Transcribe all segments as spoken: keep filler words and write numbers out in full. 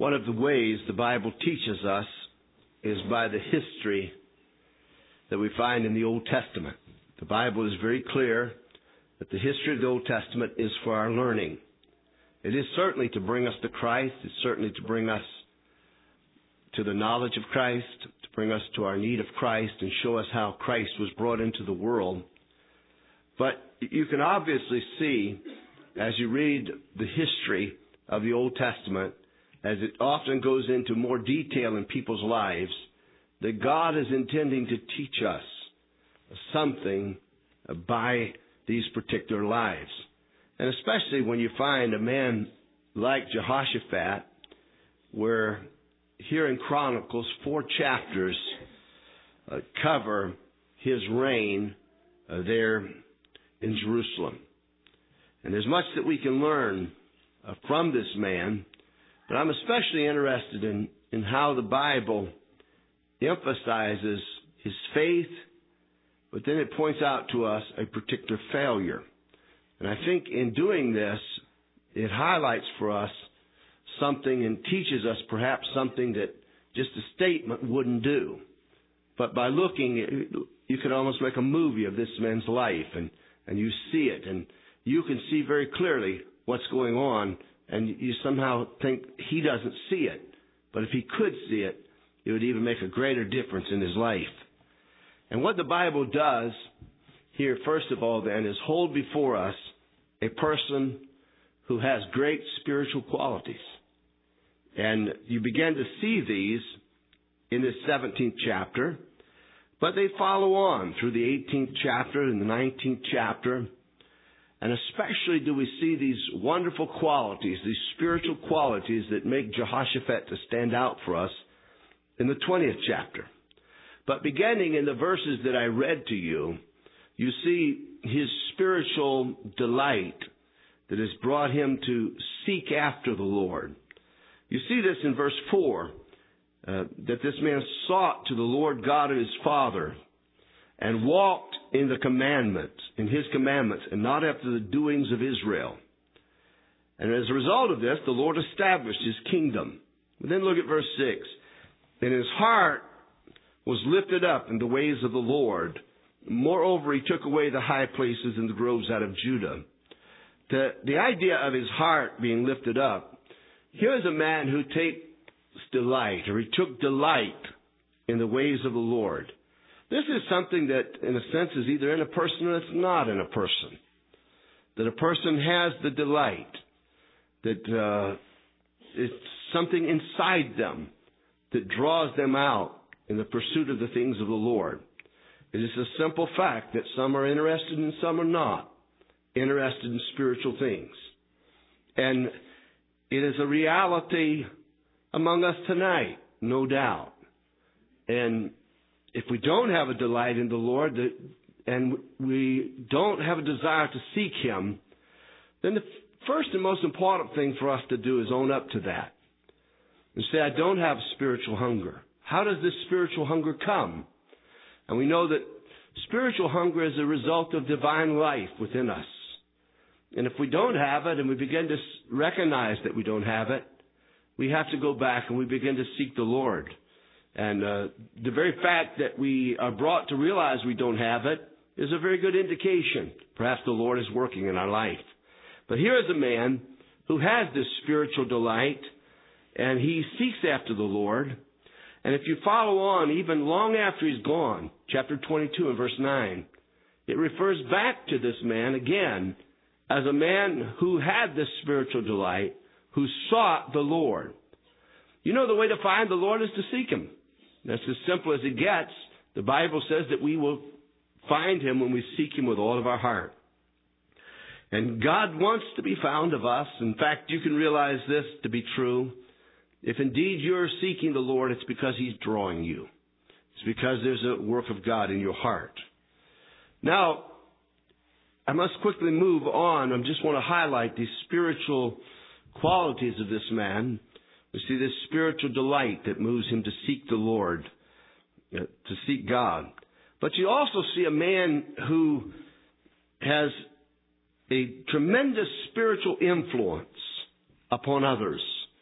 One of the ways the Bible teaches us is by the history that we find in the Old Testament. The Bible is very clear that the history of the Old Testament is for our learning. It is certainly to bring us to Christ. It's certainly to bring us to the knowledge of Christ, to bring us to our need of Christ and show us how Christ was brought into the world. But you can obviously see, as you read the history of the Old Testament, as it often goes into more detail in people's lives, that God is intending to teach us something by these particular lives. And especially when you find a man like Jehoshaphat, where here in Chronicles, four chapters uh, cover his reign uh, there in Jerusalem. And there's much that we can learn uh, from this man, but I'm especially interested in, in how the Bible emphasizes his faith, but then it points out to us a particular failure. And I think in doing this, it highlights for us something and teaches us perhaps something that just a statement wouldn't do. But by looking, you could almost make a movie of this man's life, and, and you see it, and you can see very clearly what's going on, and you somehow think he doesn't see it. But if he could see it, it would even make a greater difference in his life. And what the Bible does here, first of all, then, is hold before us a person who has great spiritual qualities. And you begin to see these in this seventeenth chapter, but they follow on through the eighteenth chapter and the nineteenth chapter. And especially do we see these wonderful qualities, these spiritual qualities that make Jehoshaphat to stand out for us in the twentieth chapter. But beginning in the verses that I read to you, you see his spiritual delight that has brought him to seek after the Lord. You see this in verse four, uh, that this man sought to the Lord God of his father and walked in the commandments, in his commandments, and not after the doings of Israel. And as a result of this, the Lord established his kingdom. And then look at verse six. And his heart was lifted up in the ways of the Lord. Moreover, he took away the high places and the groves out of Judah. The, the idea of his heart being lifted up, here is a man who takes delight, or he took delight in the ways of the Lord. This is something that, in a sense, is either in a person or it's not in a person. That a person has the delight, that uh, it's something inside them that draws them out in the pursuit of the things of the Lord. It is a simple fact that some are interested and some are not interested in spiritual things. And it is a reality among us tonight, no doubt. And if we don't have a delight in the Lord and we don't have a desire to seek Him, then the first and most important thing for us to do is own up to that. And say, I don't have spiritual hunger. How does this spiritual hunger come? And we know that spiritual hunger is a result of divine life within us. And if we don't have it and we begin to recognize that we don't have it, we have to go back and we begin to seek the Lord. And uh, the very fact that we are brought to realize we don't have it is a very good indication. Perhaps the Lord is working in our life. But here is a man who has this spiritual delight, and he seeks after the Lord. And if you follow on, even long after he's gone, chapter twenty-two and verse nine, it refers back to this man again as a man who had this spiritual delight, who sought the Lord. You know, the way to find the Lord is to seek Him. That's as simple as it gets. The Bible says that we will find Him when we seek Him with all of our heart. And God wants to be found of us. In fact, you can realize this to be true. If indeed you're seeking the Lord, it's because He's drawing you. It's because there's a work of God in your heart. Now, I must quickly move on. I just want to highlight these spiritual qualities of this man. We see this spiritual delight that moves him to seek the Lord, to seek God. But you also see a man who has a tremendous spiritual influence upon others.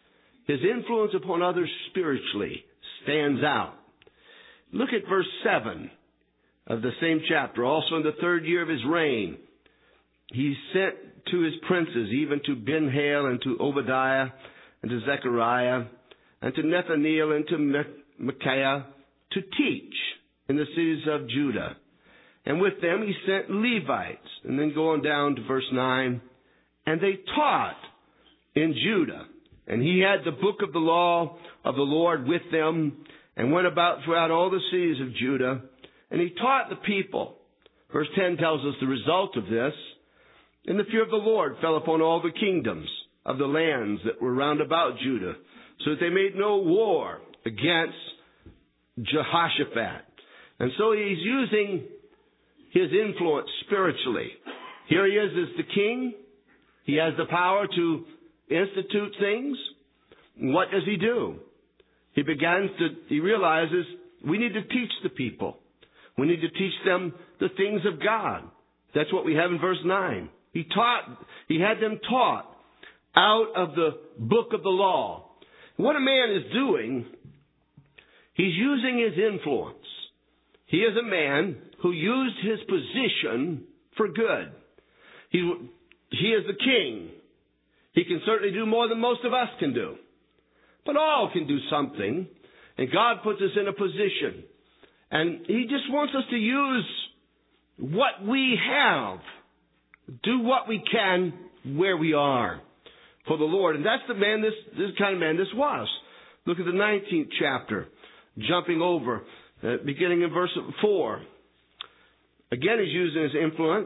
His influence upon others spiritually stands out. Look at verse seven of the same chapter. Also in the third year of his reign, he sent to his princes, even to Ben-Hail and to Obadiah and to Zechariah and to Nathaniel and to Micaiah to teach in the cities of Judah. And with them he sent Levites. And then go on down to verse nine. And they taught in Judah. And he had the book of the law of the Lord with them and went about throughout all the cities of Judah. And he taught the people. Verse ten tells us the result of this. And the fear of the Lord fell upon all the kingdoms of the lands that were round about Judah, so that they made no war against Jehoshaphat. And so he's using his influence spiritually. Here he is as the king. He has the power to institute things. What does he do? He begins to, he realizes we need to teach the people. We need to teach them the things of God. That's what we have in verse nine. He taught, he had them taught out of the book of the law. What a man is doing, he's using his influence. He is a man who used his position for good. He, he is the king. He can certainly do more than most of us can do. But all can do something. And God puts us in a position. And he just wants us to use what we have. Do what we can where we are for the Lord. And that's the man, this, this kind of man this was. Look at the nineteenth chapter, jumping over, uh, beginning in verse four. Again, he's using his influence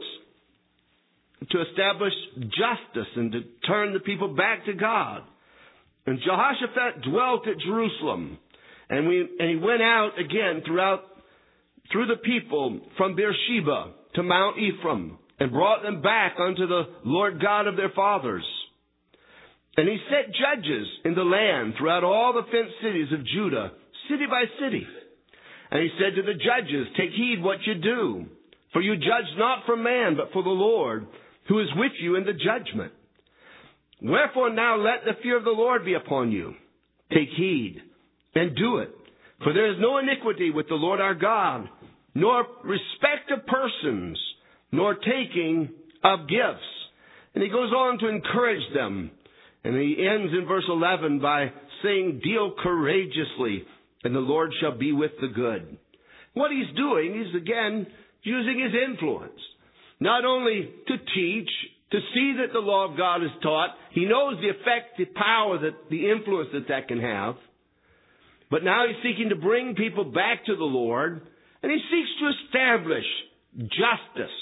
to establish justice and to turn the people back to God. And Jehoshaphat dwelt at Jerusalem. And, we, and he went out again throughout, through the people from Beersheba to Mount Ephraim, and brought them back unto the Lord God of their fathers. And he set judges in the land throughout all the fenced cities of Judah, city by city. And he said to the judges, take heed what you do, for you judge not for man, but for the Lord, who is with you in the judgment. Wherefore now let the fear of the Lord be upon you. Take heed and do it. For there is no iniquity with the Lord our God, nor respect of persons, nor taking of gifts. And he goes on to encourage them. And he ends in verse eleven by saying, deal courageously, and the Lord shall be with the good. What he's doing is, again, using his influence. Not only to teach, to see that the law of God is taught. He knows the effect, the power, that the influence that that can have. But now he's seeking to bring people back to the Lord. And he seeks to establish justice,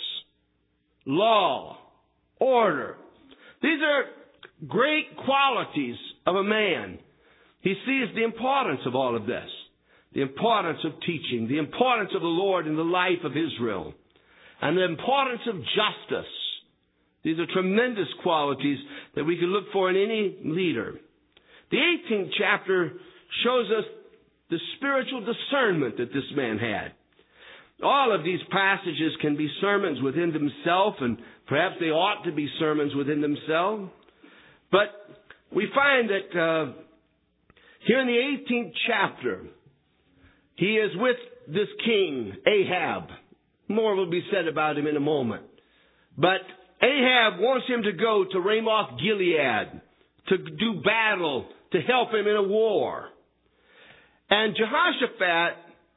law, order. These are great qualities of a man. He sees the importance of all of this. The importance of teaching. The importance of the Lord in the life of Israel. And the importance of justice. These are tremendous qualities that we can look for in any leader. The eighteenth chapter shows us the spiritual discernment that this man had. All of these passages can be sermons within themselves, and perhaps they ought to be sermons within themselves. But we find that uh, here in the eighteenth chapter, he is with this king, Ahab. More will be said about him in a moment. But Ahab wants him to go to Ramoth Gilead to do battle, to help him in a war. And Jehoshaphat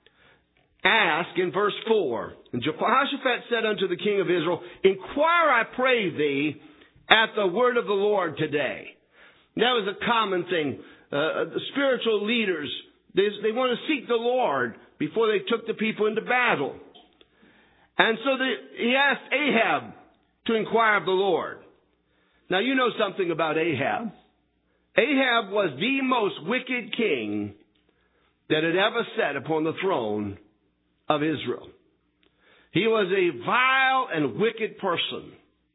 asked in verse four, and Jehoshaphat said unto the king of Israel, inquire, I pray thee, at the word of the Lord today. That was a common thing. Uh, the spiritual leaders, they, they want to seek the Lord before they took the people into battle. And so the, he asked Ahab to inquire of the Lord. Now you know something about Ahab. Ahab was the most wicked king that had ever sat upon the throne of Israel. He was a vile and wicked person.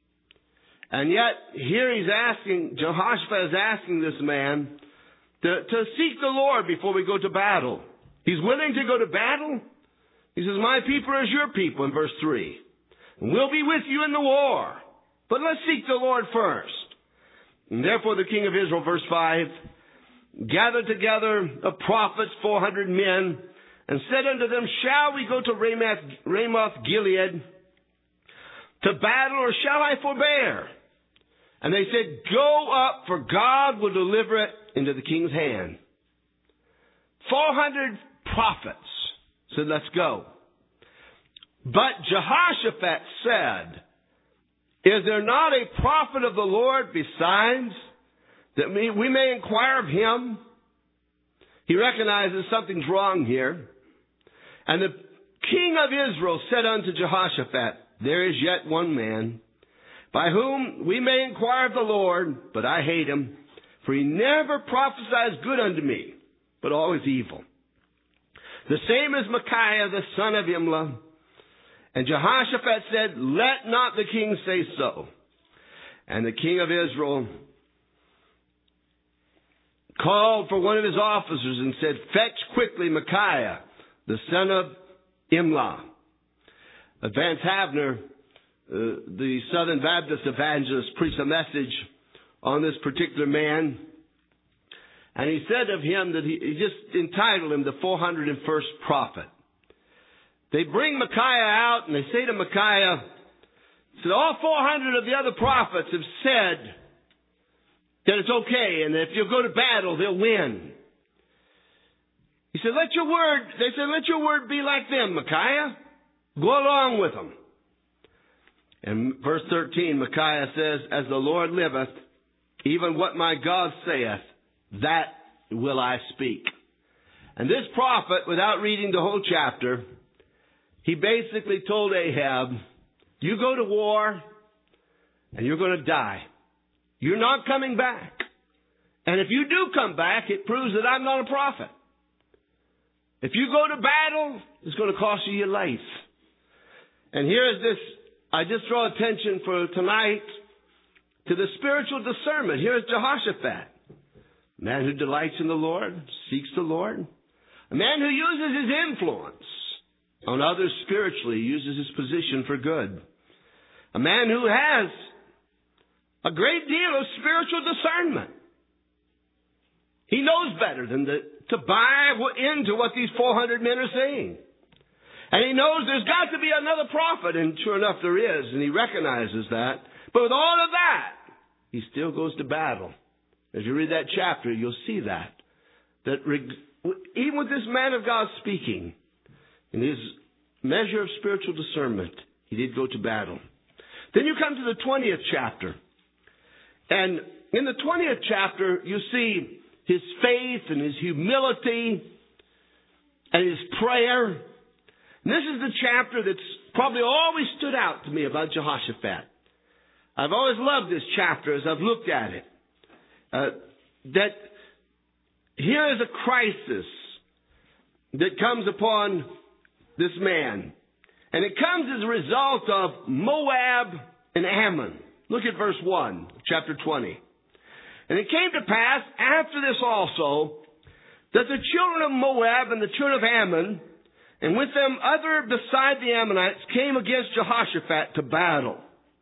And yet, here he's asking, Jehoshaphat is asking this man to, to seek the Lord before we go to battle. He's willing to go to battle. He says, my people are as your people, in verse three. And we'll be with you in the war. But let's seek the Lord first. And therefore the king of Israel, verse five, gathered together of prophets, four hundred men, and said unto them, shall we go to Ramoth, Ramoth Gilead to battle, or shall I forbear? And they said, go up, for God will deliver it into the king's hand. Four hundred prophets said, let's go. But Jehoshaphat said, is there not a prophet of the Lord besides, that we, we may inquire of him? He recognizes something's wrong here. And the king of Israel said unto Jehoshaphat, there is yet one man, by whom we may inquire of the Lord, but I hate him, for he never prophesies good unto me, but always evil. The same as Micaiah, the son of Imlah. And Jehoshaphat said, let not the king say so. And the king of Israel called for one of his officers and said, fetch quickly Micaiah, the son of Imlah. Vance Havner, uh, the Southern Baptist evangelist, preached a message on this particular man. And he said of him that he, he just entitled him the four hundred first prophet. They bring Micaiah out and they say to Micaiah, so all four hundred of the other prophets have said that it's okay and that if you'll go to battle, they'll win. He said, let your word, they said, let your word be like them, Micaiah. Go along with them. And verse thirteen, Micaiah says, as the Lord liveth, even what my God saith, that will I speak. And this prophet, without reading the whole chapter, he basically told Ahab, you go to war and you're going to die. You're not coming back. And if you do come back, it proves that I'm not a prophet. If you go to battle, it's going to cost you your life. And here is this, I just draw attention for tonight to the spiritual discernment. Here is Jehoshaphat, a man who delights in the Lord, seeks the Lord, a man who uses his influence on others spiritually, uses his position for good, a man who has a great deal of spiritual discernment. He knows better than the, to buy into what these four hundred men are saying. And he knows there's got to be another prophet, and sure enough there is, and he recognizes that. But with all of that, he still goes to battle. As you read that chapter, you'll see that. That reg- even with this man of God speaking, in his measure of spiritual discernment, he did go to battle. Then you come to the twentieth chapter. And in the twentieth chapter, you see his faith and his humility and his prayer. And this is the chapter that's probably always stood out to me about Jehoshaphat. I've always loved this chapter as I've looked at it. Uh, that here is a crisis that comes upon this man. And it comes as a result of Moab and Ammon. Look at verse one, chapter twenty. And it came to pass after this also that the children of Moab and the children of Ammon, and with them other beside the Ammonites, came against Jehoshaphat to battle.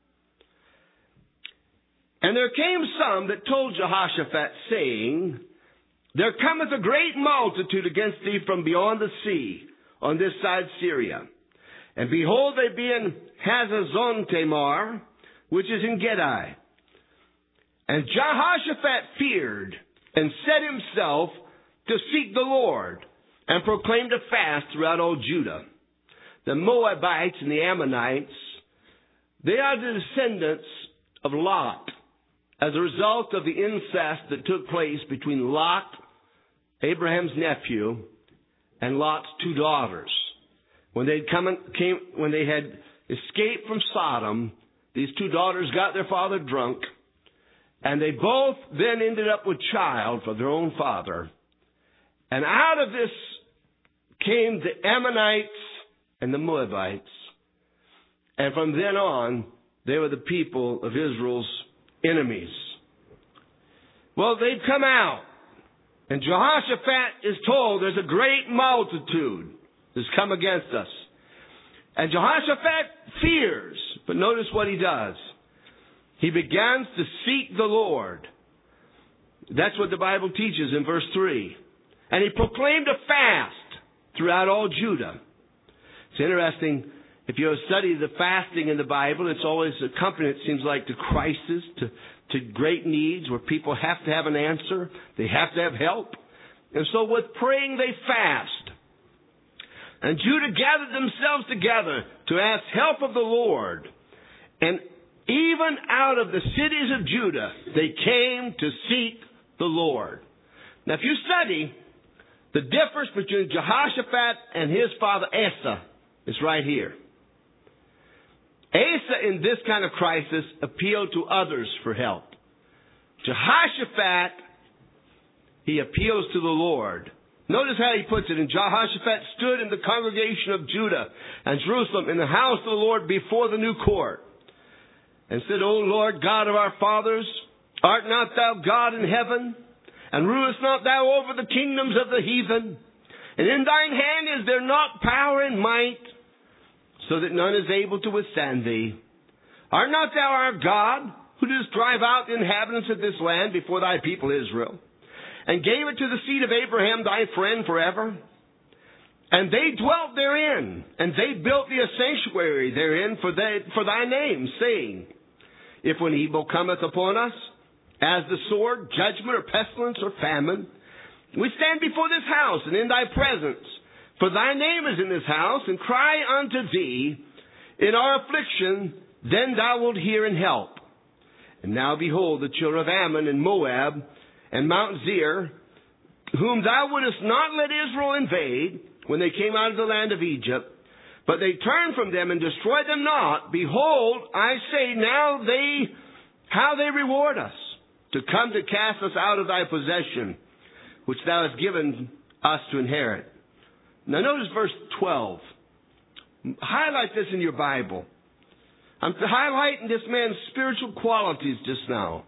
And there came some that told Jehoshaphat, saying, there cometh a great multitude against thee from beyond the sea, on this side Syria. And behold, they be in Hazazon Tamar, which is in Gedi. And Jehoshaphat feared, and set himself to seek the Lord, and proclaimed a fast throughout all Judah. The Moabites and the Ammonites, they are the descendants of Lot, as a result of the incest that took place between Lot, Abraham's nephew, and Lot's two daughters. When they come came, when they had escaped from Sodom, these two daughters got their father drunk, and they both then ended up with child for their own father. And out of this came the Ammonites and the Moabites. And from then on, they were the people of Israel's enemies. Well, they've come out. And Jehoshaphat is told there's a great multitude that's come against us. And Jehoshaphat fears. But notice what he does. He begins to seek the Lord. That's what the Bible teaches in verse three. And he proclaimed a fast throughout all Judah. It's interesting. If you study the fasting in the Bible, it's always accompanied, it seems like, to crisis, to, to great needs where people have to have an answer. They have to have help. And so with praying, they fast. And Judah gathered themselves together to ask help of the Lord. And even out of the cities of Judah, they came to seek the Lord. Now, if you study the difference between Jehoshaphat and his father Asa, it's right here. Asa, in this kind of crisis, appealed to others for help. Jehoshaphat, he appeals to the Lord. Notice how he puts it. And Jehoshaphat stood in the congregation of Judah and Jerusalem in the house of the Lord before the new court, and said, O Lord God of our fathers, art not thou God in heaven? And rulest not thou over the kingdoms of the heathen? And in thine hand is there not power and might, so that none is able to withstand thee? Art not thou our God, who didst drive out the inhabitants of this land before thy people Israel, and gave it to the seed of Abraham thy friend forever? And they dwelt therein, and they built thee a sanctuary therein for, they, for thy name, saying, If when evil cometh upon us, as the sword, judgment, or pestilence, or famine, we stand before this house and in thy presence, for thy name is in this house, and cry unto thee in our affliction, then thou wilt hear and help. And now behold, the children of Ammon and Moab and Mount Seir, whom thou wouldest not let Israel invade when they came out of the land of Egypt, but they turned from them and destroyed them not. Behold, I say now they, how they reward us, to come to cast us out of thy possession, which thou hast given us to inherit. Now notice verse twelve. Highlight this in your Bible. I'm highlighting this man's spiritual qualities just now.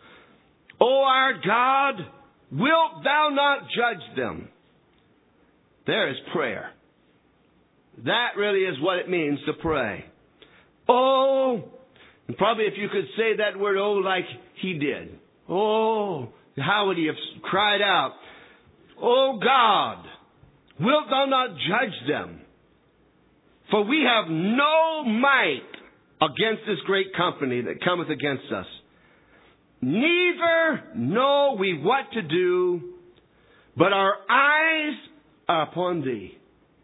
O our God, wilt thou not judge them? There is prayer. That really is what it means to pray. Oh, and probably if you could say that word, oh, like he did. Oh, how would he have cried out? Oh God, wilt thou not judge them? For we have no might against this great company that cometh against us. Neither know we what to do, but our eyes are upon thee.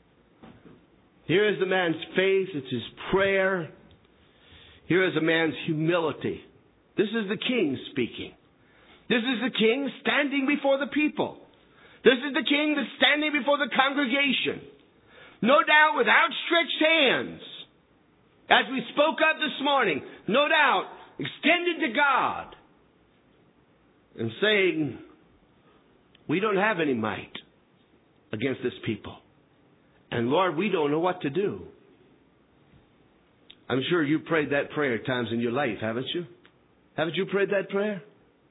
Here is the man's faith. It's his prayer. Here is a man's humility. This is the king speaking. This is the king standing before the people. This is the king that's standing before the congregation. No doubt with outstretched hands. As we spoke of this morning, no doubt extended to God. And saying, we don't have any might against this people. And Lord, we don't know what to do. I'm sure you prayed that prayer at times in your life, haven't you? Haven't you prayed that prayer?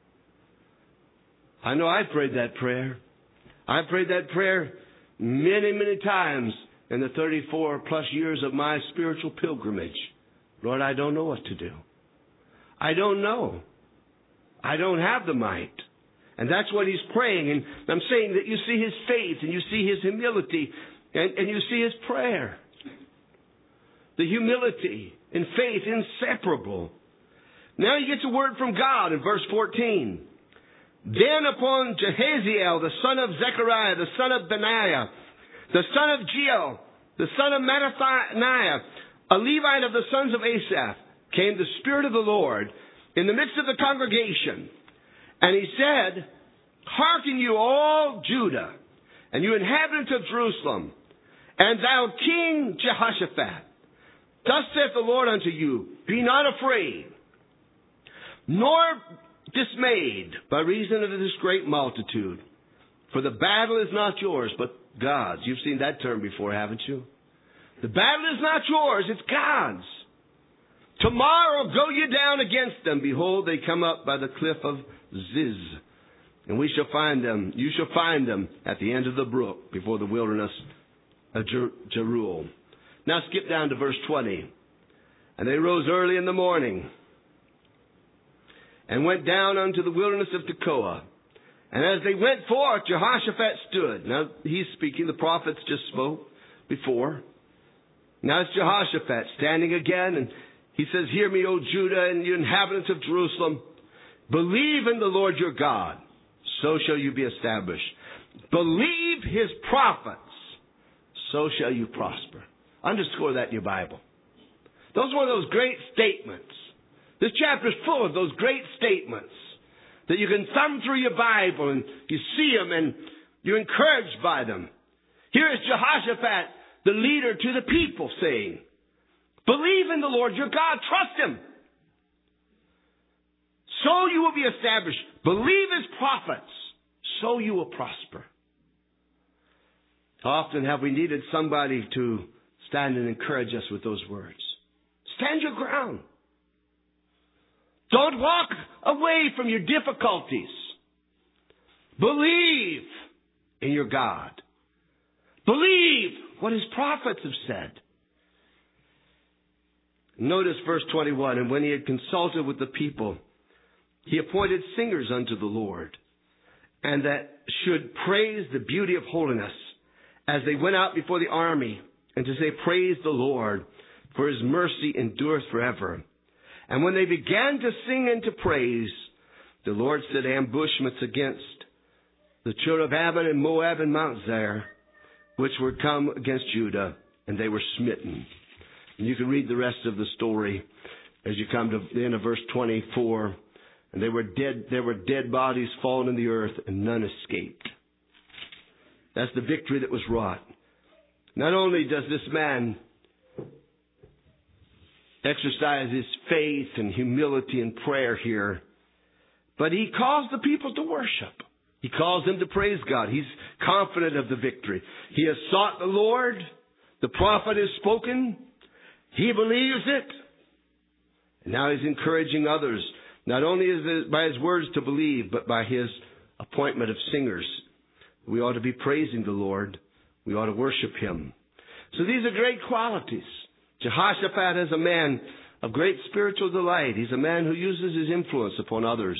I know I prayed that prayer. I prayed that prayer many, many times in the thirty-four plus years of my spiritual pilgrimage. Lord, I don't know what to do. I don't know. I don't have the might. And that's what he's praying. And I'm saying that you see his faith and you see his humility and, and you see his prayer. The humility and faith inseparable. Now he gets a word from God in verse fourteen. Then upon Jehaziel, the son of Zechariah, the son of Benaiah, the son of Jeiel, the son of Mattaniah, a Levite of the sons of Asaph, came the Spirit of the Lord in the midst of the congregation. And he said, Hearken you all Judah, and you inhabitants of Jerusalem, and thou King Jehoshaphat. Thus saith the Lord unto you, Be not afraid, nor dismayed by reason of this great multitude. For the battle is not yours, but God's. You've seen that term before, haven't you? The battle is not yours, it's God's. Tomorrow go ye down against them. Behold, they come up by the cliff of Ziz. And we shall find them, you shall find them at the end of the brook before the wilderness of Jer- Jeruel. Now skip down to verse twenty. And they rose early in the morning and went down unto the wilderness of Tekoa. And as they went forth, Jehoshaphat stood. Now, he's speaking. The prophets just spoke before. Now it's Jehoshaphat standing again, and he says, "Hear me, O Judah, and you inhabitants of Jerusalem. Believe in the Lord your God, so shall you be established. Believe his prophets, so shall you prosper." Underscore that in your Bible. Those were those great statements. This chapter is full of those great statements that you can thumb through your Bible and you see them and you're encouraged by them. Here is Jehoshaphat, the leader to the people, saying, "Believe in the Lord your God. Trust him. So you will be established. Believe his prophets. So you will prosper." How often have we needed somebody to stand and encourage us with those words? Stand your ground. Don't walk away from your difficulties. Believe in your God. Believe what his prophets have said. Notice verse twenty-one. "And when he had consulted with the people, he appointed singers unto the Lord, and that should praise the beauty of holiness, as they went out before the army, and to say, Praise the Lord, for his mercy endureth forever. And when they began to sing and to praise, the Lord set ambushments against the children of Ammon and Moab and Mount Zair, which were come against Judah, and they were smitten." And you can read the rest of the story as you come to the end of verse twenty-four. "And they were dead, there were dead bodies fallen in the earth, and none escaped." That's the victory that was wrought. Not only does this man exercise his faith and humility and prayer here, but he calls the people to worship. He calls them to praise God. He's confident of the victory. He has sought the Lord. The prophet has spoken. He believes it. And now he's encouraging others, not only is it by his words to believe, but by his appointment of singers. We ought to be praising the Lord. We ought to worship him. So these are great qualities. Jehoshaphat is a man of great spiritual delight. He's a man who uses his influence upon others.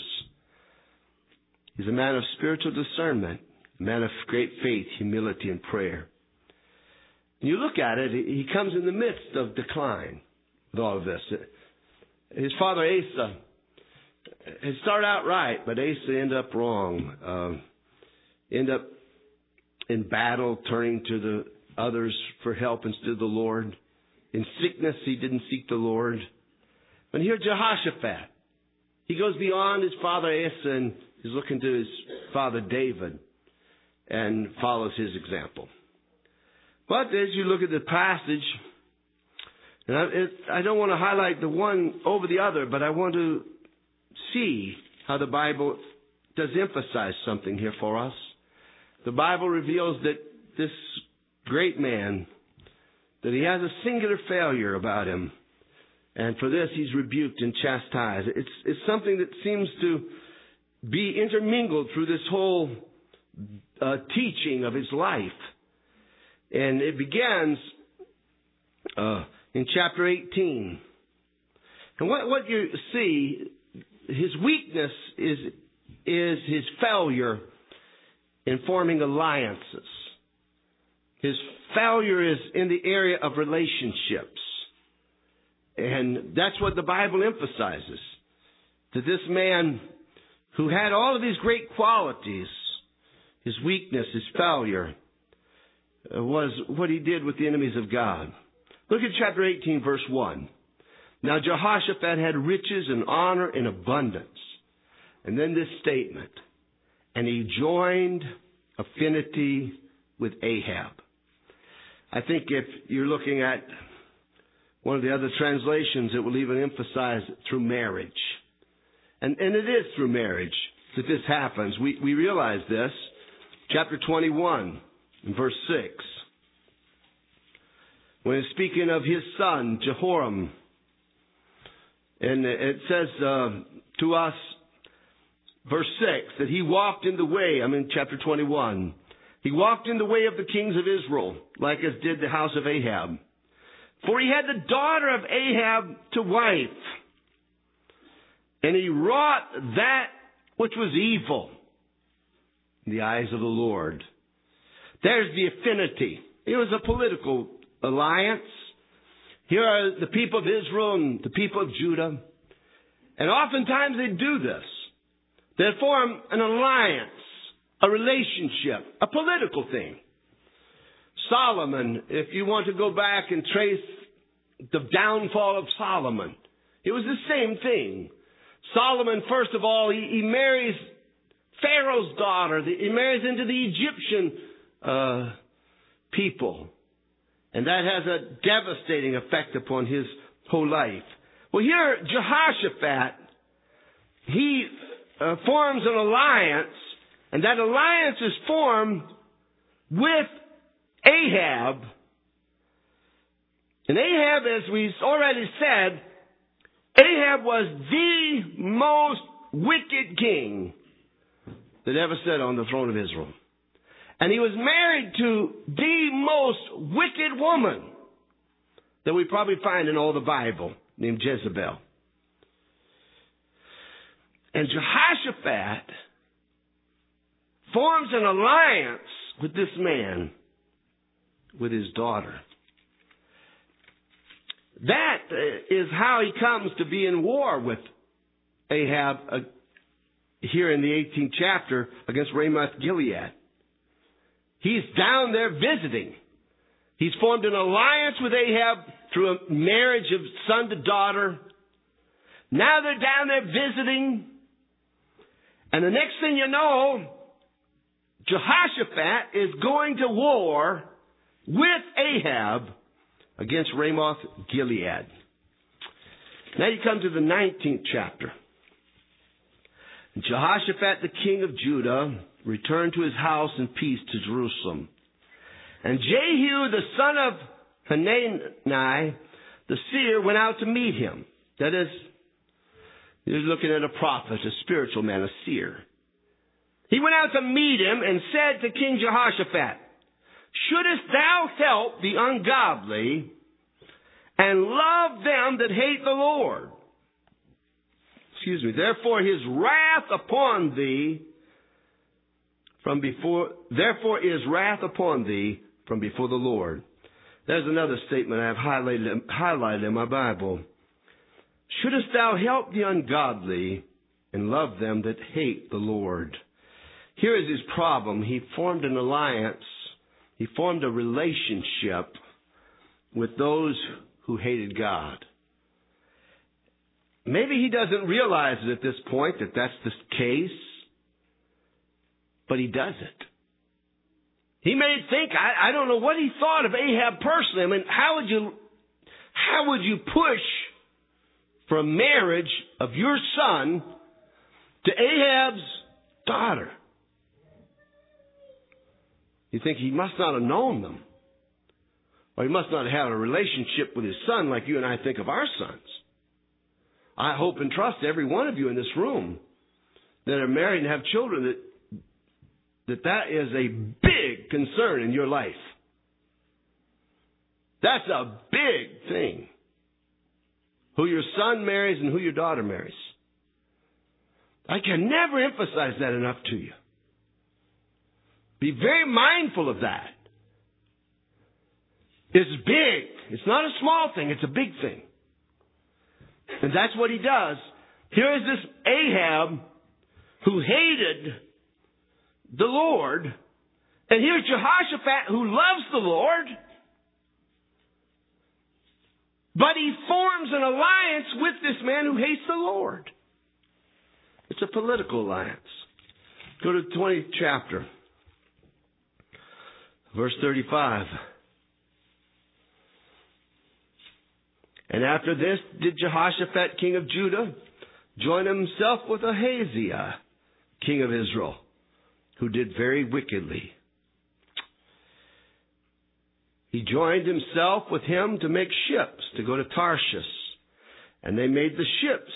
He's a man of spiritual discernment, a man of great faith, humility, and prayer. And you look at it, he comes in the midst of decline with all of this. His father Asa had started out right, but Asa ended up wrong. Um, ended up in battle, turning to the others for help instead of the Lord. In sickness, he didn't seek the Lord. But here, Jehoshaphat, he goes beyond his father Asa and he's looking to his father David and follows his example. But as you look at the passage, and I, it, I don't want to highlight the one over the other, but I want to see how the Bible does emphasize something here for us. The Bible reveals that this great man, that he has a singular failure about him. And for this, he's rebuked and chastised. It's, it's something that seems to be intermingled through this whole uh, teaching of his life. And it begins uh, in chapter eighteen. And what, what you see, his weakness is, is his failure in forming alliances. His failure is in the area of relationships. And that's what the Bible emphasizes. That this man who had all of these great qualities, his weakness, his failure, was what he did with the enemies of God. Look at chapter eighteen, verse one. "Now Jehoshaphat had riches and honor in abundance." And then this statement, "And he joined affinity with Ahab." I think if you're looking at one of the other translations, it will even emphasize through marriage. And, and it is through marriage that this happens. We, we realize this. Chapter twenty-one, in verse six. When it's speaking of his son, Jehoram. And it says uh, to us, verse six, that he walked in the way, I'm in chapter twenty-one. He walked in the way of the kings of Israel, like as did the house of Ahab. For he had the daughter of Ahab to wife. And he wrought that which was evil in the eyes of the Lord. There's the affinity. It was a political alliance. Here are the people of Israel and the people of Judah. And oftentimes they do this. They form an alliance, a relationship, a political thing. Solomon, if you want to go back and trace the downfall of Solomon, it was the same thing. Solomon, first of all, he, he marries Pharaoh's daughter. He marries into the Egyptian uh, people. And that has a devastating effect upon his whole life. Well, here, Jehoshaphat, he uh, forms an alliance, and that alliance is formed with Ahab. And Ahab, as we've already said, Ahab was the most wicked king that ever sat on the throne of Israel. And he was married to the most wicked woman that we probably find in all the Bible, named Jezebel. And Jehoshaphat forms an alliance with this man, with his daughter. That is how he comes to be in war with Ahab uh, here in the eighteenth chapter against Ramoth Gilead. He's down there visiting. He's formed an alliance with Ahab through a marriage of son to daughter. Now they're down there visiting. And the next thing you know, Jehoshaphat is going to war with Ahab against Ramoth Gilead. Now you come to the nineteenth chapter. Jehoshaphat, the king of Judah, returned to his house in peace to Jerusalem. And Jehu, the son of Hanani, the seer, went out to meet him. That is, he was looking at a prophet, a spiritual man, a seer. He went out to meet him and said to King Jehoshaphat, "Shouldest thou help the ungodly and love them that hate the Lord? Excuse me. Therefore his wrath upon thee from before, therefore is wrath upon thee from before the Lord." There's another statement I have highlighted, highlighted in my Bible. "Shouldest thou help the ungodly and love them that hate the Lord?" Here is his problem. He formed an alliance. He formed a relationship with those who hated God. Maybe he doesn't realize it at this point that that's the case, but he does it. He may think, I, I don't know what he thought of Ahab personally. I mean, how would you, how would you push for a marriage of your son to Ahab's daughter? You think he must not have known them. Or he must not have had a relationship with his son like you and I think of our sons. I hope and trust every one of you in this room that are married and have children that that, that is a big concern in your life. That's a big thing. Who your son marries and who your daughter marries. I can never emphasize that enough to you. Be very mindful of that. It's big. It's not a small thing. It's a big thing. And that's what he does. Here is this Ahab who hated the Lord. And here's Jehoshaphat who loves the Lord. But he forms an alliance with this man who hates the Lord. It's a political alliance. Go to the twentieth chapter. Verse thirty-five. "And after this did Jehoshaphat, king of Judah, join himself with Ahaziah, king of Israel, who did very wickedly. He joined himself with him to make ships to go to Tarshish. And they made the ships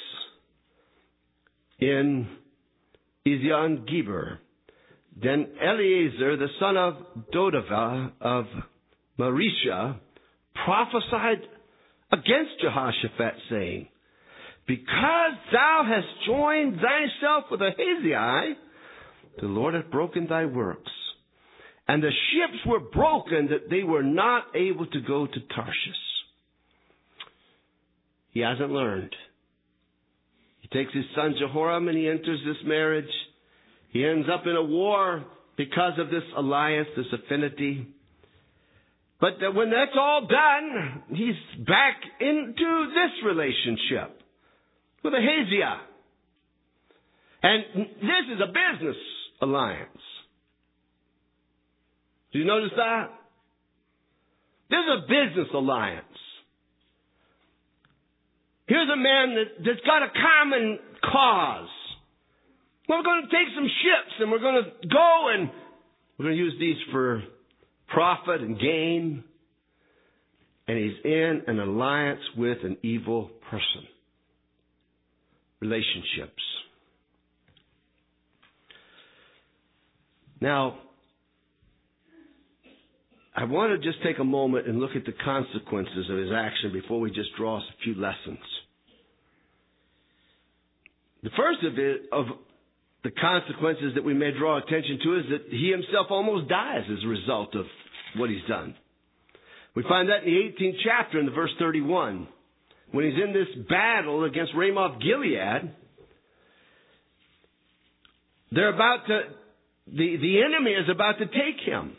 in Ezion Geber. Then Eleazar, the son of Dodavah of Marisha, prophesied against Jehoshaphat, saying, Because thou hast joined thyself with Ahaziah, The Lord hath broken thy works. And the ships were broken that they were not able to go to Tarshish. He hasn't learned. He takes his son Jehoram and he enters this marriage. He ends up in a war because of this alliance, this affinity. But when that's all done, he's back into this relationship with Ahaziah. And this is a business alliance. Do you notice that? This is a business alliance. Here's a man that, that's got a common cause. Well, we're going to take some ships and we're going to go and we're going to use these for profit and gain. And he's in an alliance with an evil person. Relationships. Now, I want to just take a moment and look at the consequences of his action before we just draw us a few lessons. The first of it, of the consequences that we may draw attention to, is that he himself almost dies as a result of what he's done. We find that in the eighteenth chapter in the verse thirty-one. When he's in this battle against Ramoth Gilead, they're about to, the, the enemy is about to take him.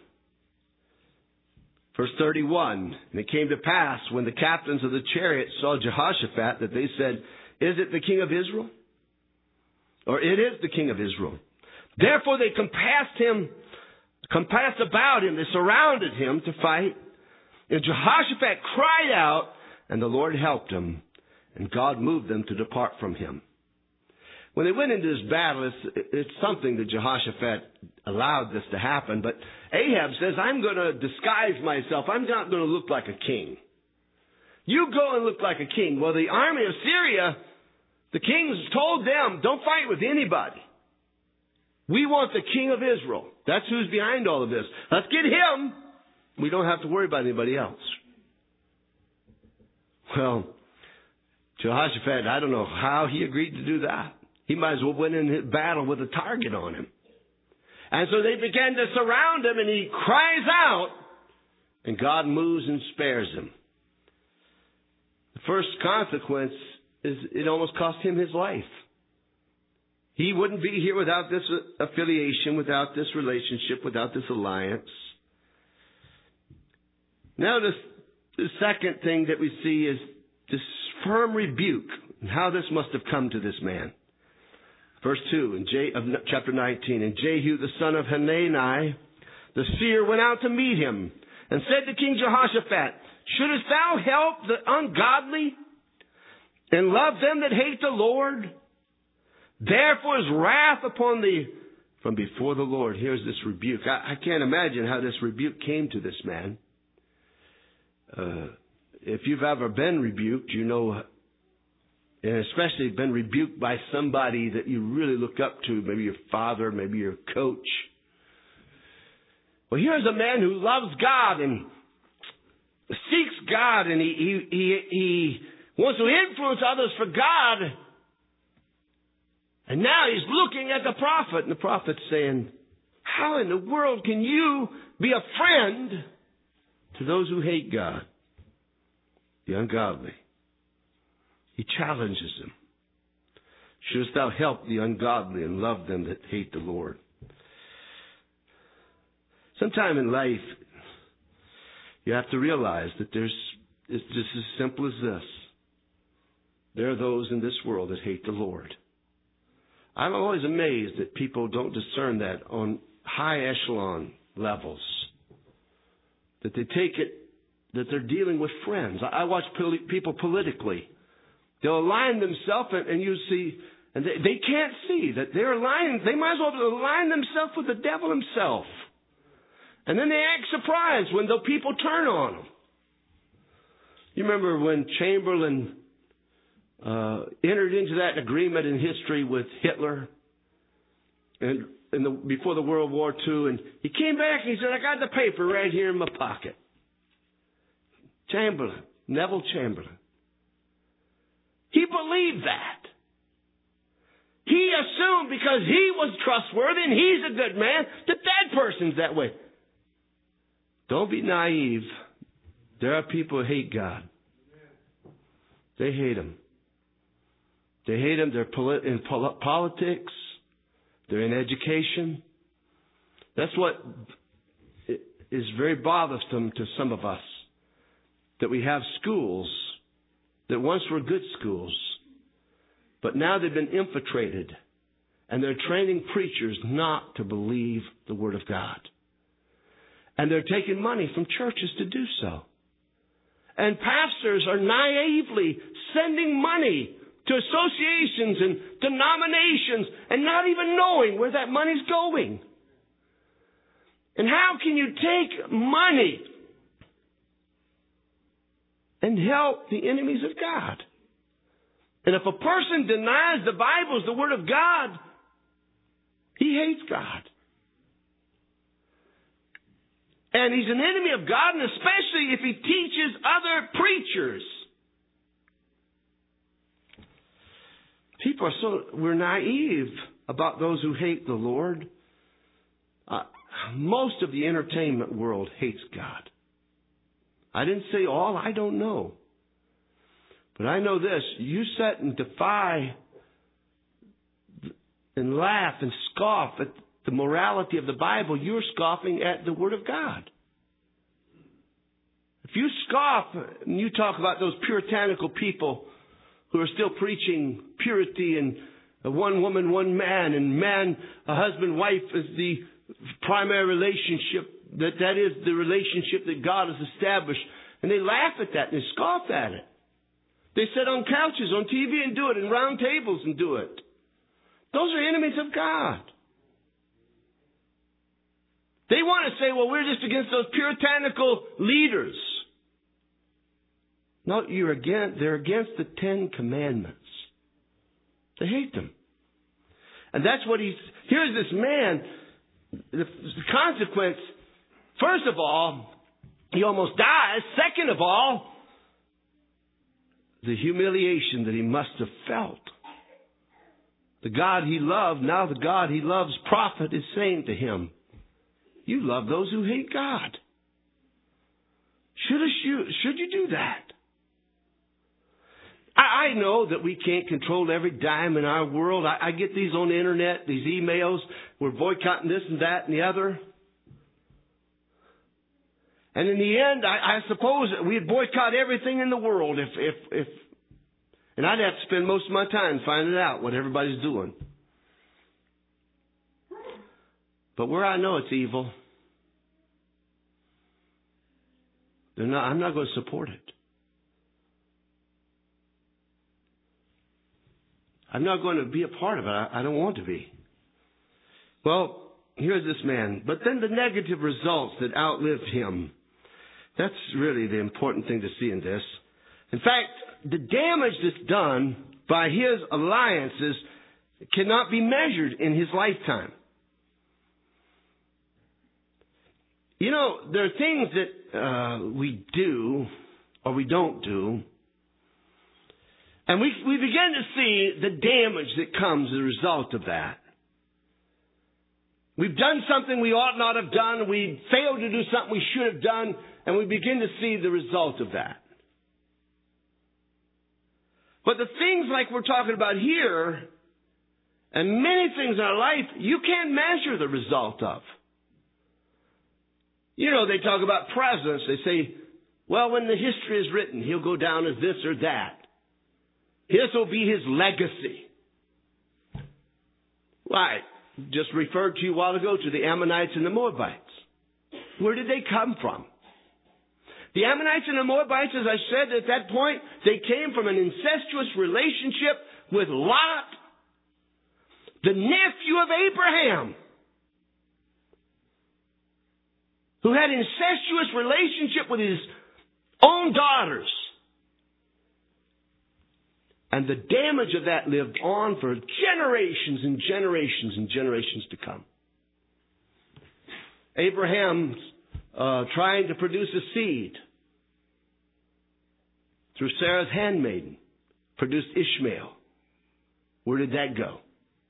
Verse thirty-one, and it came to pass when the captains of the chariot saw Jehoshaphat that they said, "Is it the king of Israel?" Or "It is the king of Israel." Therefore they compassed him, compassed about him, they surrounded him to fight. And Jehoshaphat cried out, and the Lord helped him, and God moved them to depart from him. When they went into this battle, it's, it's something that Jehoshaphat allowed this to happen. But Ahab says, "I'm going to disguise myself. I'm not going to look like a king. You go and look like a king." Well, the army of Syria, the kings told them, "Don't fight with anybody. We want the king of Israel. That's who's behind all of this. Let's get him. We don't have to worry about anybody else." Well, Jehoshaphat, I don't know how he agreed to do that. He might as well win in battle with a target on him. And so they began to surround him, and he cries out, and God moves and spares him. The first consequence is it almost cost him his life. He wouldn't be here without this affiliation, without this relationship, without this alliance. Now, this, the second thing that we see is this firm rebuke, and how this must have come to this man. Verse two in J, of chapter nineteen, "And Jehu the son of Hanani, the seer, went out to meet him, and said to King Jehoshaphat, Shouldest thou help the ungodly, and love them that hate the Lord? Therefore is wrath upon thee from before the Lord." Here's this rebuke. I, I can't imagine how this rebuke came to this man. Uh, if you've ever been rebuked, you know, and especially been rebuked by somebody that you really look up to, maybe your father, maybe your coach. Well, here's a man who loves God and seeks God, and he, he, he, he wants to influence others for God. And now he's looking at the prophet, and the prophet's saying, "How in the world can you be a friend to those who hate God, the ungodly?" He challenges him. "Shouldest thou help the ungodly and love them that hate the Lord?" Sometime in life, you have to realize that there's, it's just as simple as this. There are those in this world that hate the Lord. I'm always amazed that people don't discern that on high echelon levels. That they take it, that they're dealing with friends. I watch people politically. They'll align themselves, and, and you see, and they, they can't see that they're aligning. They might as well align themselves with the devil himself. And then they act surprised when the people turn on them. You remember when Chamberlain uh, entered into that agreement in history with Hitler, and in the, before the World War Two, and he came back and he said, "I got the paper right here in my pocket." Chamberlain, Neville Chamberlain. He believed that. he assumed because he was trustworthy and he's a good man that that person's that way. Don't be naive. There are people who hate God. They hate Him. They hate Him. They're polit- in pol- politics. They're in education. That's what is very bothersome to some of us. That we have schools that once were good schools, but now they've been infiltrated, and they're training preachers not to believe the Word of God. And they're taking money from churches to do so. And pastors are naively sending money to associations and denominations and not even knowing where that money's going. And how can you take money and help the enemies of God? And if a person denies the Bible is the Word of God, he hates God. And he's an enemy of God, and especially if he teaches other preachers. People are so, we're naive about those who hate the Lord. Uh, most of the entertainment world hates God. I didn't say all, I don't know. But I know this, you sit and defy and laugh and scoff at the morality of the Bible, you're scoffing at the Word of God. If you scoff and you talk about those puritanical people who are still preaching purity and one woman, one man, and man, a husband, wife is the primary relationship, that that is the relationship that God has established. And they laugh at that and they scoff at it. They sit on couches, on T V and do it, and round tables and do it. Those are enemies of God. They want to say, well, we're just against those puritanical leaders. No, you're against, they're against the Ten Commandments. They hate them. And that's what he's, here's this man, the consequence, first of all, he almost dies. Second of all, the humiliation that he must have felt. The God he loved, now the God he loves, prophet, is saying to him, you love those who hate God. Should you, should you do that? I, I know that we can't control every dime in our world. I, I get these on the internet, these emails. We're boycotting this and that and the other. And in the end, I, I suppose we'd boycott everything in the world if, if, if, and I'd have to spend most of my time finding out what everybody's doing. But where I know it's evil, they're not, I'm not going to support it. I'm not going to be a part of it. I, I don't want to be. Well, here's this man. But then the negative results that outlived him. That's really the important thing to see in this. In fact, the damage that's done by his alliances cannot be measured in his lifetime. You know, there are things that uh, we do or we don't do, and we we begin to see the damage that comes as a result of that. We've done something we ought not have done. We failed to do something we should have done, and we begin to see the result of that. But the things like we're talking about here, and many things in our life, you can't measure the result of. You know, they talk about presidents. They say, well, when the history is written, he'll go down as this or that. This will be his legacy. Right. Just referred to you a while ago to the Ammonites and the Moabites. Where did they come from? The Ammonites and the Moabites, as I said at that point, they came from an incestuous relationship with Lot, the nephew of Abraham, who had an incestuous relationship with his own daughters. And the damage of that lived on for generations and generations and generations to come. Abraham uh, trying to produce a seed through Sarah's handmaiden produced Ishmael. Where did that go?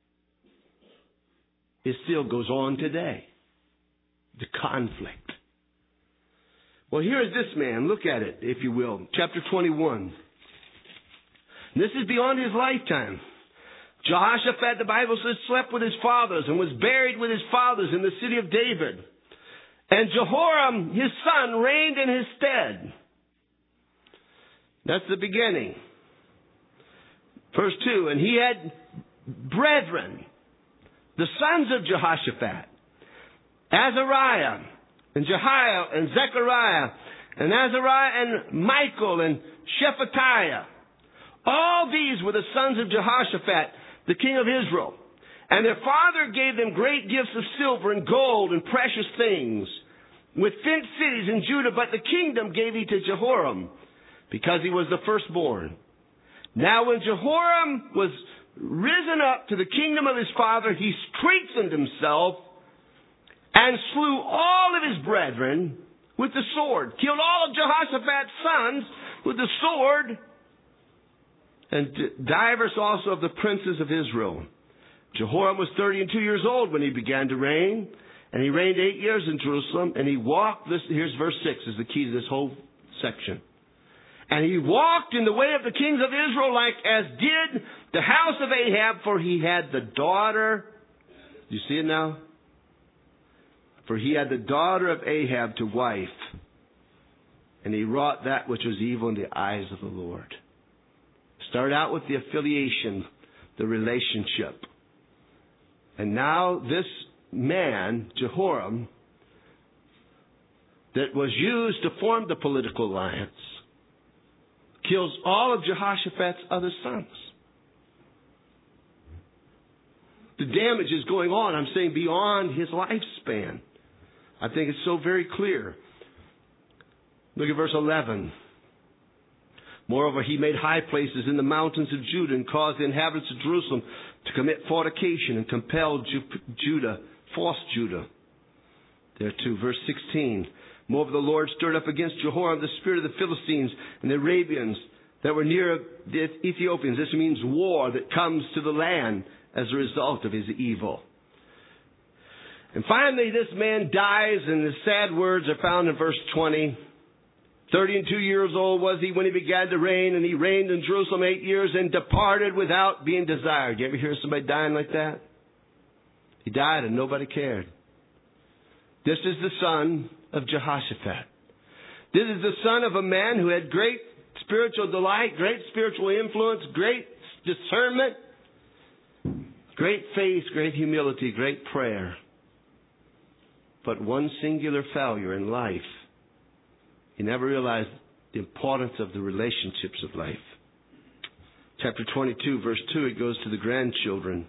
it still goes on today. The conflict. Well, here is this man. Look at it, if you will. Chapter twenty-one. This is beyond his lifetime. Jehoshaphat, the Bible says, slept with his fathers and was buried with his fathers in the city of David. And Jehoram, his son, reigned in his stead. That's the beginning. Verse two, and he had brethren, the sons of Jehoshaphat, Azariah, and Jehiel, and Zechariah, and Azariah, and Michael, and Shephatiah. All these were the sons of Jehoshaphat, the king of Israel. And their father gave them great gifts of silver and gold and precious things, with fenced cities in Judah, but the kingdom gave he to Jehoram, because he was the firstborn. Now when Jehoram was risen up to the kingdom of his father, he strengthened himself and slew all of his brethren with the sword, killed all of Jehoshaphat's sons with the sword, and divers also of the princes of Israel. Jehoram was thirty and two years old when he began to reign, and he reigned eight years in Jerusalem, and he walked, this, here's verse six, is the key to this whole section. And he walked in the way of the kings of Israel, like as did the house of Ahab, for he had the daughter, you see it now? For he had the daughter of Ahab to wife, and he wrought that which was evil in the eyes of the Lord. Start out with the affiliation, the relationship. And now this man, Jehoram, that was used to form the political alliance, kills all of Jehoshaphat's other sons. The damage is going on, I'm saying, beyond his lifespan. I think it's so very clear. Look at verse eleven. Moreover, he made high places in the mountains of Judah and caused the inhabitants of Jerusalem to commit fornication and compelled Judah, forced Judah thereto. Verse sixteen. Moreover, the Lord stirred up against Jehoram the spirit of the Philistines and the Arabians that were near the Ethiopians. This means war that comes to the land as a result of his evil. And finally, this man dies, and the sad words are found in verse twenty. Thirty and two years old was he when he began to reign, and he reigned in Jerusalem eight years and departed without being desired. You ever hear somebody dying like that? He died and nobody cared. This is the son of Jehoshaphat. This is the son of a man who had great spiritual delight, great spiritual influence, great discernment, great faith, great humility, great prayer. But one singular failure in life. He never realized the importance of the relationships of life. Chapter twenty-two, verse two, it goes to the grandchildren.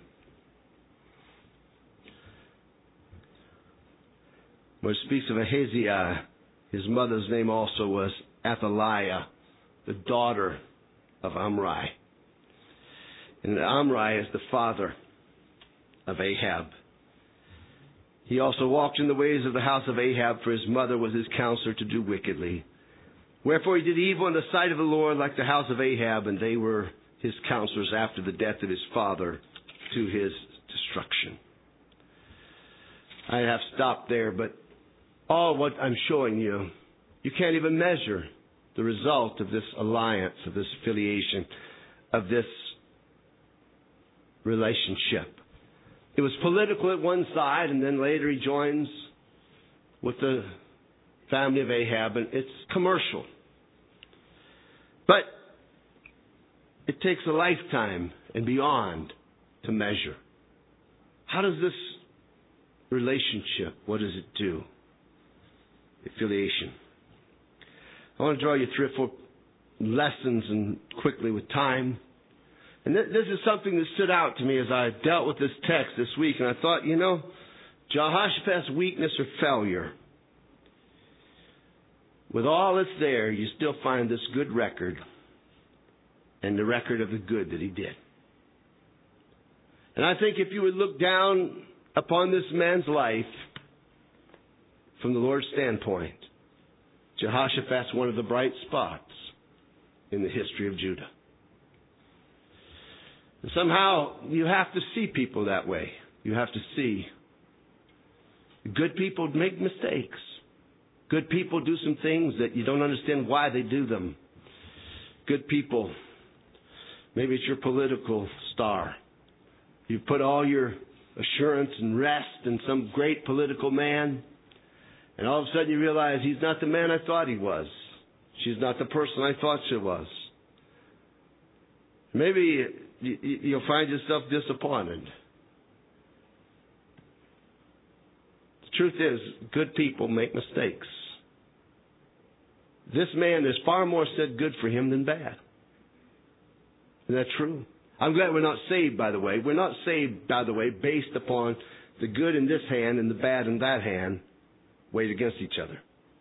Where it speaks of Ahaziah, his mother's name also was Athaliah, the daughter of Omri. And Omri is the father of Ahab. He also walked in the ways of the house of Ahab, for his mother was his counselor to do wickedly. Wherefore he did evil in the sight of the Lord like the house of Ahab, and they were his counselors after the death of his father to his destruction. I have stopped there, but all what I'm showing you, you can't even measure the result of this alliance, of this affiliation, of this relationship. It was political at one side, and then later he joins with the family of Ahab, and it's commercial. But it takes a lifetime and beyond to measure. How does this relationship, what does it do? Affiliation. I want to draw you three or four lessons, and quickly with time. And this is something that stood out to me as I dealt with this text this week. And I thought, you know, Jehoshaphat's weakness or failure, with all that's there, you still find this good record and the record of the good that he did. And I think if you would look down upon this man's life from the Lord's standpoint, Jehoshaphat's one of the bright spots in the history of Judah. Somehow, you have to see people that way. You have to see Good people make mistakes. Good people do some things that you don't understand why they do them. Good people, maybe it's your political star. You put all your assurance and rest in some great political man, and all of a sudden you realize he's not the man I thought he was. She's not the person I thought she was. Maybe you'll find yourself disappointed. The truth is, good people make mistakes. This man, there's far more said good for him than bad. Isn't that true? I'm glad we're not saved, by the way. We're not saved, by the way, based upon the good in this hand and the bad in that hand weighed against each other.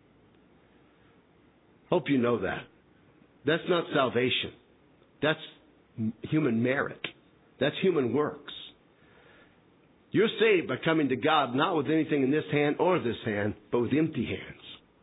Hope you know that. That's not salvation. That's human merit. That's human works. You're saved by coming to God not with anything in this hand or this hand, but with empty hands.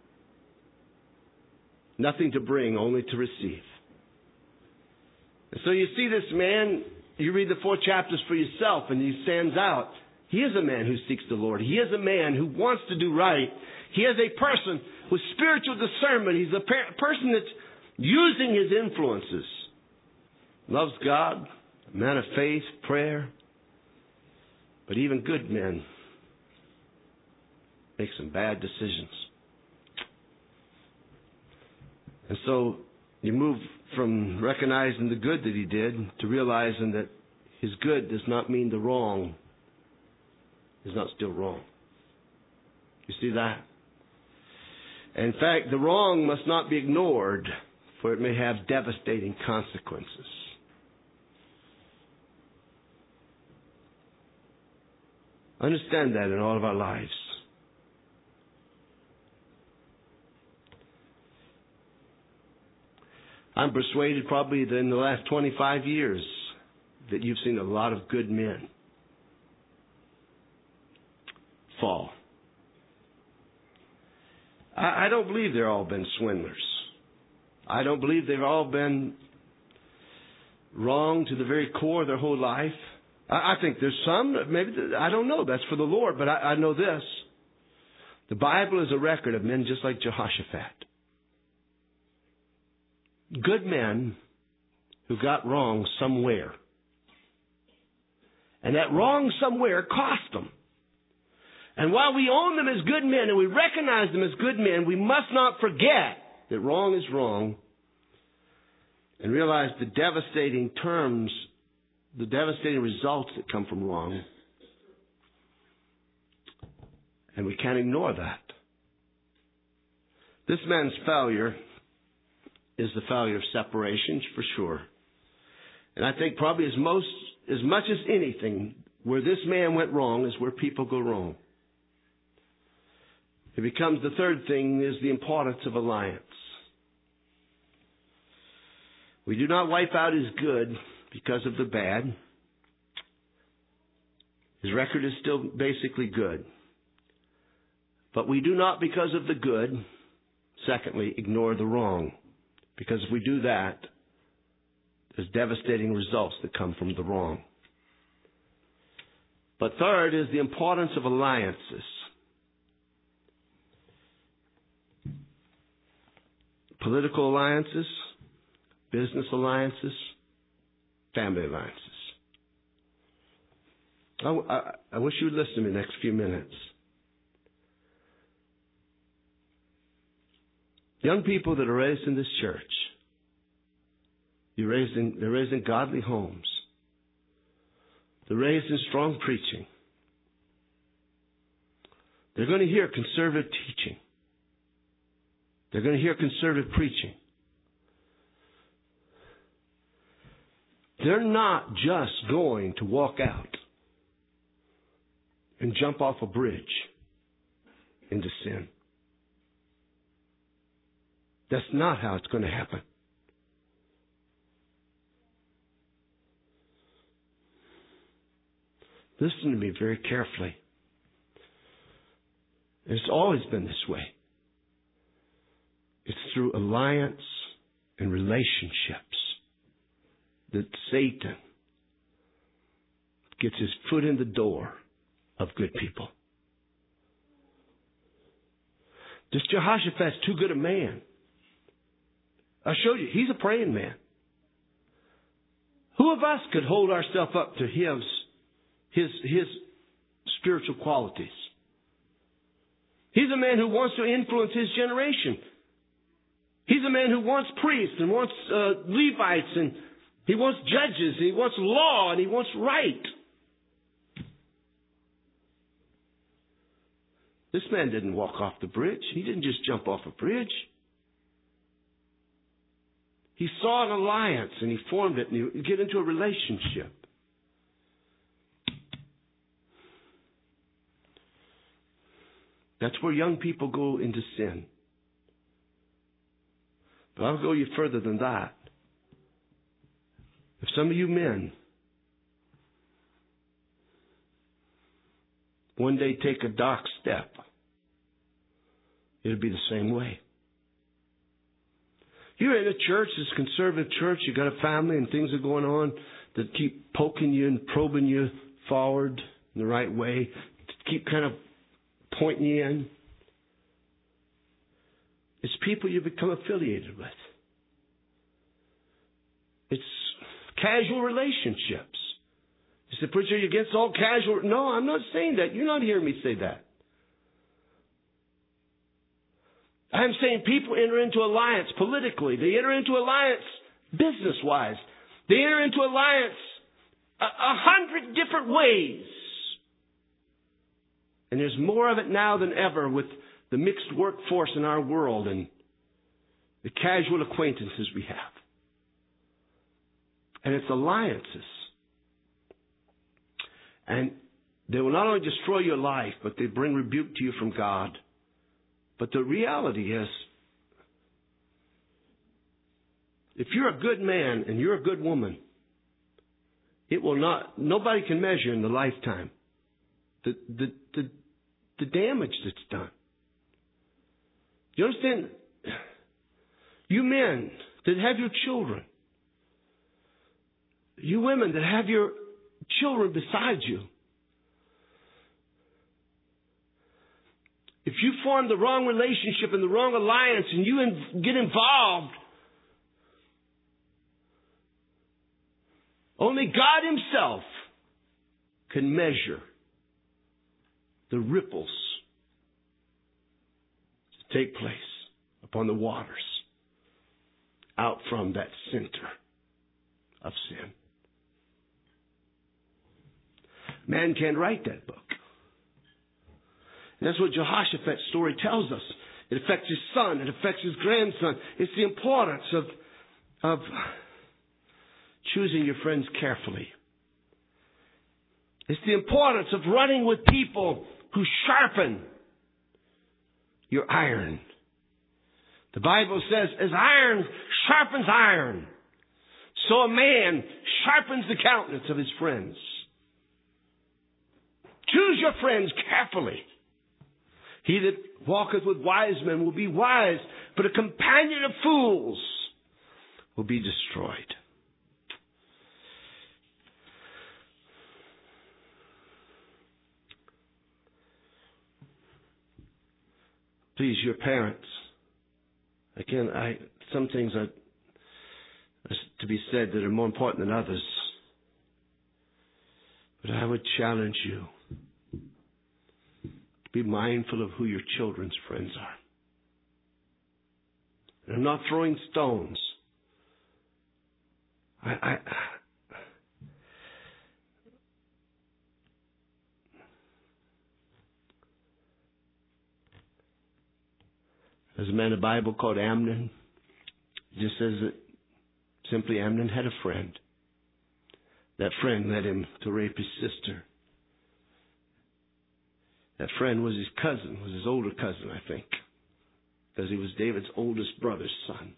Nothing to bring, only to receive. And so you see this man, you read the four chapters for yourself, and he stands out. He is a man who seeks the Lord. He is a man who wants to do right. He is a person with spiritual discernment. He's a per- person that's using his influences. Loves God, a man of faith, prayer. But even good men make some bad decisions. And so you move from recognizing the good that he did to realizing that his good does not mean the wrong is not still wrong. You see that? And in fact, the wrong must not be ignored, for it may have devastating consequences. Understand that in all of our lives. I'm persuaded probably that in the last twenty-five years that you've seen a lot of good men fall. I, I don't believe they've all been swindlers. I don't believe they've all been wrong to the very core of their whole life. I, I think there's some, maybe, I don't know, that's for the Lord, but I, I know this. The Bible is a record of men just like Jehoshaphat. Good men who got wrong somewhere. And that wrong somewhere cost them. And while we own them as good men and we recognize them as good men, we must not forget that wrong is wrong and realize the devastating terms, the devastating results that come from wrong. And we can't ignore that. This man's failure is the failure of separation, for sure. And I think probably as most, as much as anything, where this man went wrong is where people go wrong. It becomes the third thing is the importance of alliance. We do not wipe out his good because of the bad. His record is still basically good. But we do not, because of the good, secondly, ignore the wrong. Because if we do that, there's devastating results that come from the wrong. But third is the importance of alliances. Political alliances, business alliances, family alliances. I, I, I wish you would listen to me the next few minutes. Young people that are raised in this church, you're raised in, they're raised in godly homes. They're raised in strong preaching. They're going to hear conservative teaching. They're going to hear conservative preaching. They're not just going to walk out and jump off a bridge into sin. That's not how it's going to happen. Listen to me very carefully. It's always been this way. It's through alliance and relationships that Satan gets his foot in the door of good people. This Jehoshaphat's too good a man. I showed you, he's a praying man. Who of us could hold ourselves up to his, his, his spiritual qualities? He's a man who wants to influence his generation. He's a man who wants priests and wants uh, Levites, and he wants judges, and he wants law, and he wants right. This man didn't walk off the bridge. He didn't just jump off a bridge. He saw an alliance and he formed it and he get into a relationship. That's where young people go into sin. But I'll go you further than that. If some of you men one day take a dark step, it'll be the same way. You're in a church, this conservative church, you got a family and things are going on that keep poking you and probing you forward in the right way, to keep kind of pointing you in. It's people you become affiliated with. It's casual relationships. You say, preacher, you're against all casual. No, I'm not saying that. You're not hearing me say that. I'm saying people enter into alliance politically. They enter into alliance business-wise. They enter into alliance a, a hundred different ways. And there's more of it now than ever with the mixed workforce in our world and the casual acquaintances we have. And it's alliances. And they will not only destroy your life, but they bring rebuke to you from God. But the reality is, if you're a good man and you're a good woman, it will not, nobody can measure in the lifetime the, the, the, the damage that's done. You understand? You men that have your children, you women that have your children beside you, if you form the wrong relationship and the wrong alliance and you in, get involved, only God Himself can measure the ripples that take place upon the waters out from that center of sin. Man can't write that book. And that's what Jehoshaphat's story tells us. It affects his son. It affects his grandson. It's the importance of, of choosing your friends carefully. It's the importance of running with people who sharpen your iron. The Bible says, as iron sharpens iron, so a man sharpens the countenance of his friends. Choose your friends carefully. He that walketh with wise men will be wise, but a companion of fools will be destroyed. Please, your parents. Again, I some things are, are to be said that are more important than others. But I would challenge you. Be mindful of who your children's friends are. And I'm not throwing stones. I, I, there's a man in the Bible called Amnon. It just says that simply Amnon had a friend. That friend led him to rape his sister. That friend was his cousin, was his older cousin, I think, because he was David's oldest brother's son.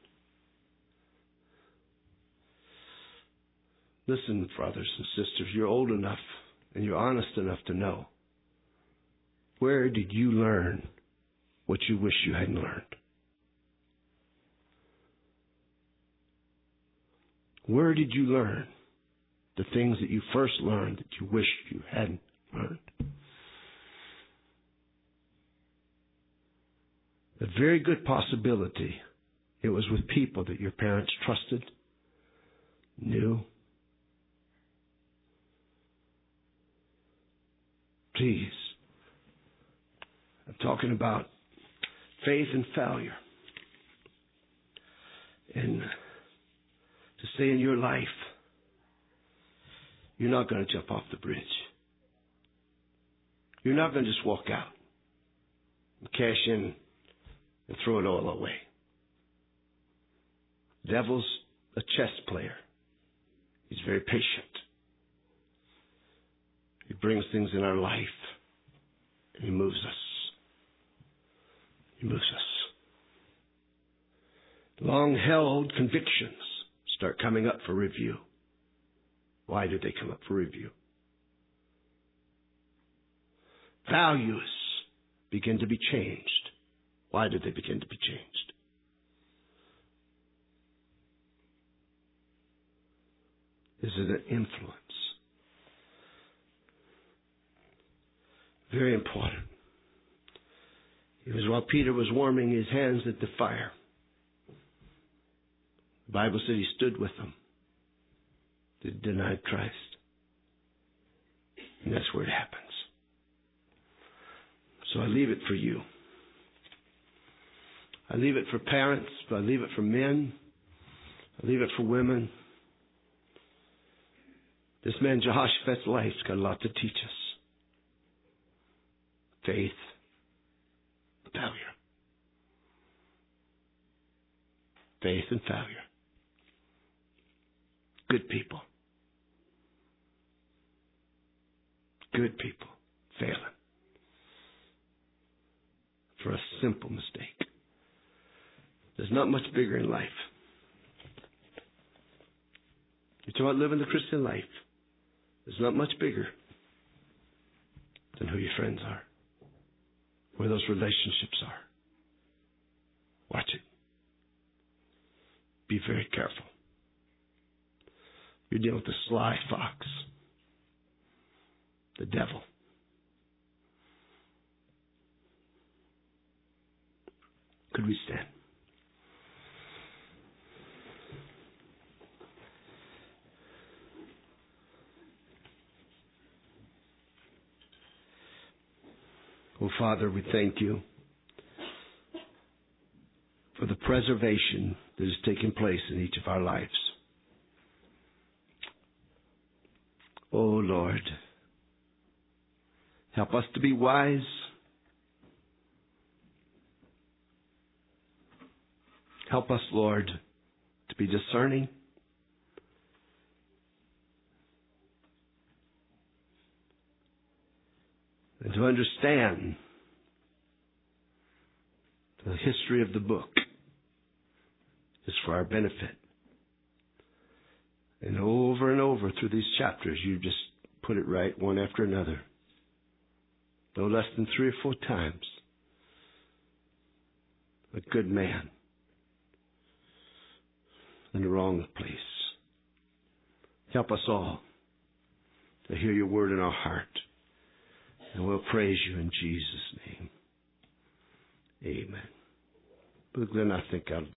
Listen, brothers and sisters, you're old enough and you're honest enough to know. Where did you learn what you wish you hadn't learned? Where did you learn the things that you first learned that you wished you hadn't learned? A very good possibility it was with people that your parents trusted, knew. Please. I'm talking about faith and failure. And to say in your life, you're not going to jump off the bridge. You're not going to just walk out and cash in and throw it all away. The devil's a chess player. He's very patient. He brings things in our life and he moves us. He moves us. Long-held convictions start coming up for review. Why did they come up for review? Values begin to be changed. Why did they begin to be changed? Is it an influence? Very important. It was while Peter was warming his hands at the fire. The Bible said he stood with them. They denied Christ. And that's where it happens. So I leave it for you. I leave it for parents. I leave it for men. I leave it for women. This man Jehoshaphat's life's got a lot to teach us. Faith, failure. Faith and failure. Good people. Good people failing for a simple mistake. There's not much bigger in life. You talk about living the Christian life. There's not much bigger than who your friends are, where those relationships are. Watch it. Be very careful. You're dealing with the sly fox, the devil. Could we stand? Oh, Father, we thank you for the preservation that has taken place in each of our lives. Oh, Lord, help us to be wise. Help us, Lord, to be discerning. And to understand the history of the book is for our benefit. And over and over through these chapters, you just put it right one after another. No less than three or four times. A good man in the wrong place. Help us all to hear your word in our heart. And we'll praise you in Jesus' name. Amen. Brother Glenn, I think I'll